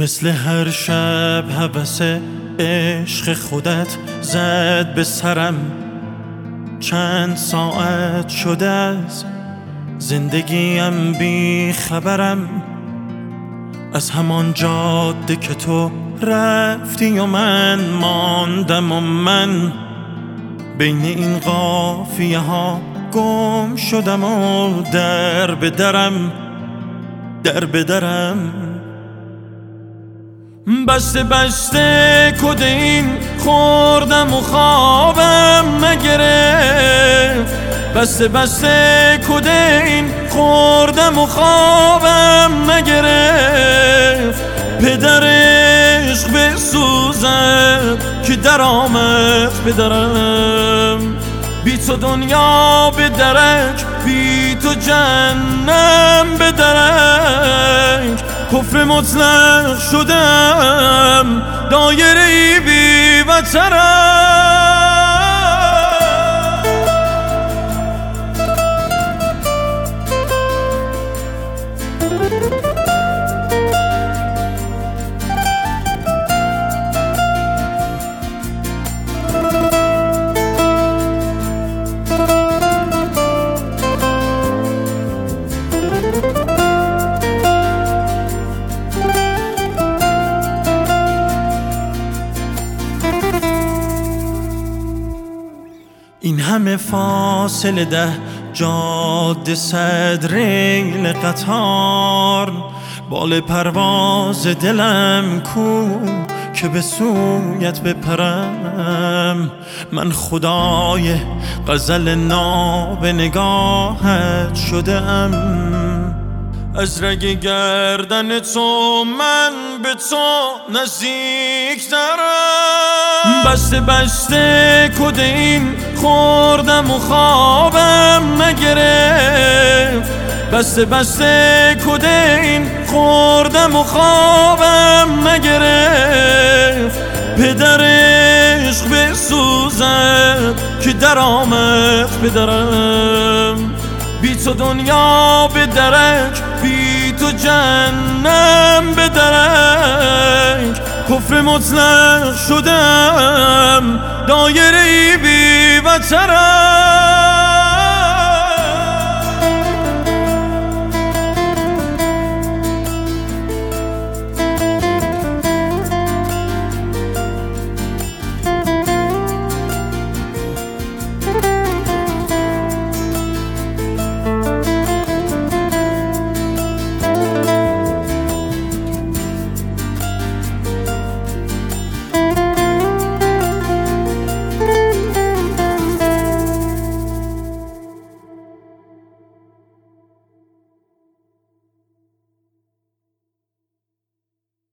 مثل هر شب هوس عشق خودت زد به سرم. چند ساعت شده از زندگیم بی خبرم، از همان جاده که تو رفتی و من ماندم و من بین این قافیه ها گم شدم و در به درم بسته کد این خوردم و خوابم نگرفت. بسته کد این خوردم و خوابم نگرفت. پدر عشق بسوزد که در آمد پدرم. بی تو دنیا به درک، بی تو جهنم به درک. کفر مطلق شدم، دایره بی وترم. این همه فاصله 10 جاده 100 ریل قطار، بال پرواز دلم کو که به سویت بپرم. من خدای غزل ناب نگاهت شدم، از رگ گردن تو من به تو نزدیک ترم. بسته کد این خوردم و خوابم نگرفت. بسته کد این خوردم و خوابم نگرفت. پدر عشق بسوزد که در آمد پدرم. بی تو دنیا به درک، بی تو جهنم به درک. کفر مطلق شدم، دایره بی وترم.